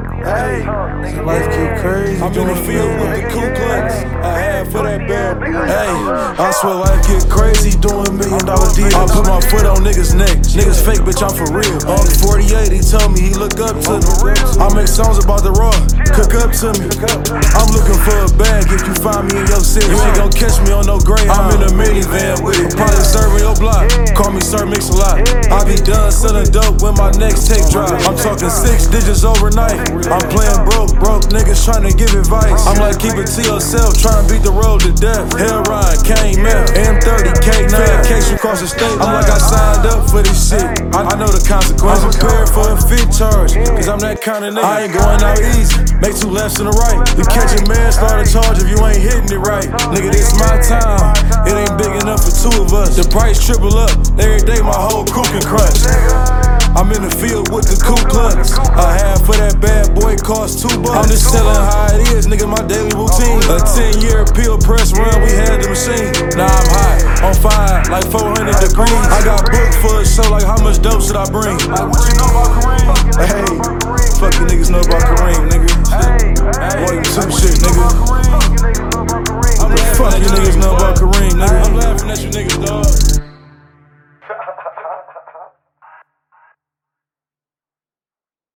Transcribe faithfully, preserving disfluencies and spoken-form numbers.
Hey, so life get crazy. I'm in the field with the Ku Klux. I had for that bad boy. Hey, I swear life get crazy doing million dollar deals. I put my foot on niggas' neck. Niggas fake, bitch, I'm for real. On the forty-eight, he told me he look up to me. I make songs about the raw, cook up to me. I'm looking for a bag if you find me in your city. You ain't gon' catch me on no gray. I'm in a minivan with it. Probably serving your block. Call me Sir Mix-a-Lot. I be done selling dope when my next tape drop. I'm talking six digits overnight. I'm playing broke, broke niggas trying to give advice. I'm like, keep it to yourself, trying to beat the road to death. Hell Ryan, Kane, Meth, M thirty, K nine, case you cross the state. I'm like, I signed up for this shit. I, I know the consequences. I'm prepared for a fit charge, cause I'm that kind of nigga. I ain't going out easy, make two lefts and a right. You catch a manslaughter charge if you ain't hitting it right. Nigga, this my time, it ain't big enough for two of us. The price triple up, every day my whole crew can crush. I'm in the field with the Ku Klux. A half for that bad boy cost two bucks. I'm just telling how it is, nigga, my daily routine. A ten year peel press run, we had the machine. Now I'm hot, on fire, like four hundred degrees. I got booked for a show, like how much dope should I bring? Like what you know about